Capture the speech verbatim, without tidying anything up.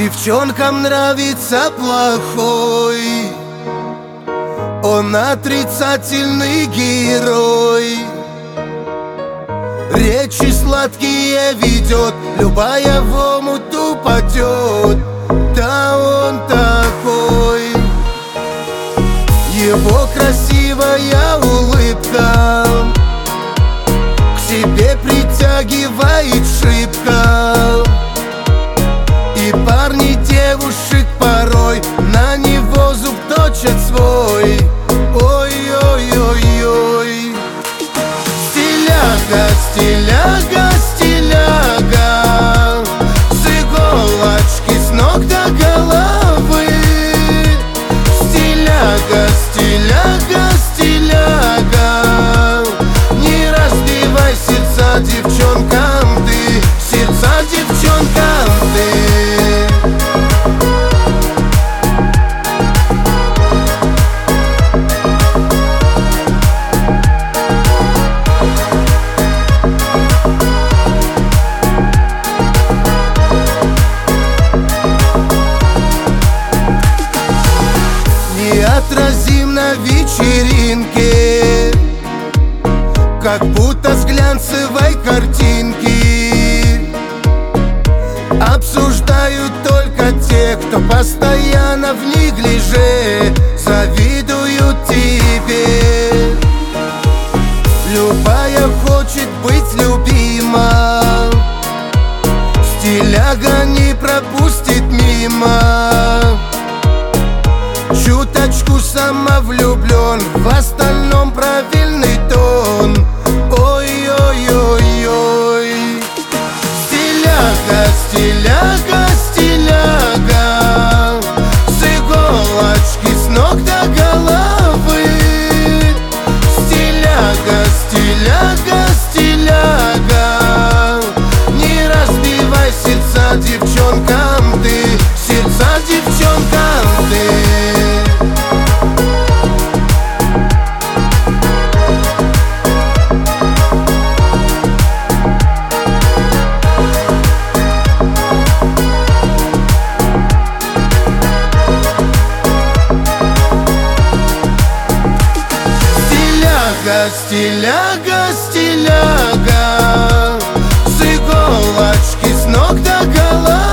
Девчонкам нравится плохой, он отрицательный герой. Речи сладкие ведет, любая в омут упадет. Да он такой. Его красивая улыбка к себе притягивает шибко. И парни девушек порой на него зуб точат свой. Ой-ой-ой-ой. Стиляга, стиляга, стиляга, с иголочки с ног до головы. Стиляга, стиляга, стиляга, не разбивай сердца девчонкам ты, сердца девчонкам ты. Неотразим на вечеринке, как будто с глянцевой картинки. Обсуждают только те, кто постоянно в неглиже, завидуют тебе. Любая хочет быть любима, стиляга не пропустит мимо. Чуточку самовлюблен, в остальном правильный тон. Ой-ой-ой-ой. Стиляга, стиляга, стиляга, с иголочки с ног до головы. Стиляга, стиляга, стиляга, не разбивай сердца девчонкам ты, сердца девчонкам ты. Стиляга, стиляга, с иголочки с ног до головы.